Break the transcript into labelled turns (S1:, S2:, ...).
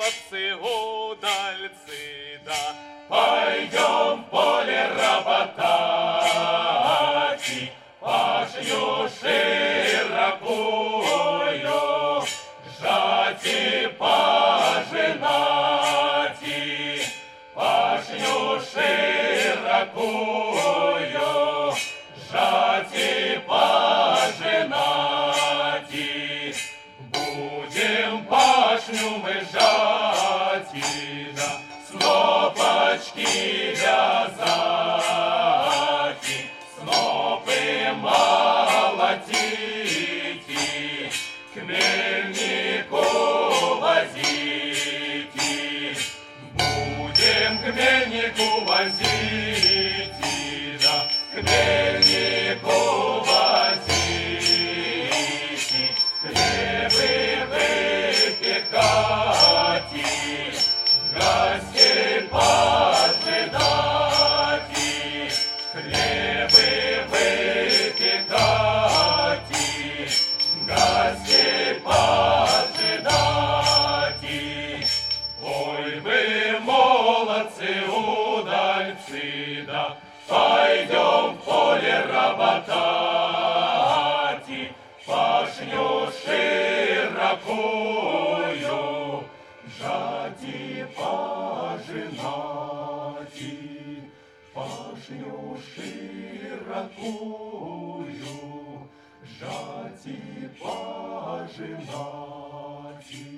S1: молодцы, удальцы, да.
S2: Пойдем в поле работать, и пашню широкую жать и пожинать, и пашню широкую жать и пожинать, и будем пашню мы жать, и на снопочки вязать, и снопы молотить, и к мельнику возить, и будем к мельнику возить, и да, к мельнику возить, и хлебы выпекать, и гостей поджидать, и хлебы выпекать, и гостей поджидать, и ой, вы молодцы, удальцы, да, пойдем в поле работать, и пашню широкую жать и пожинать, и пашню широкую жать и пожинать.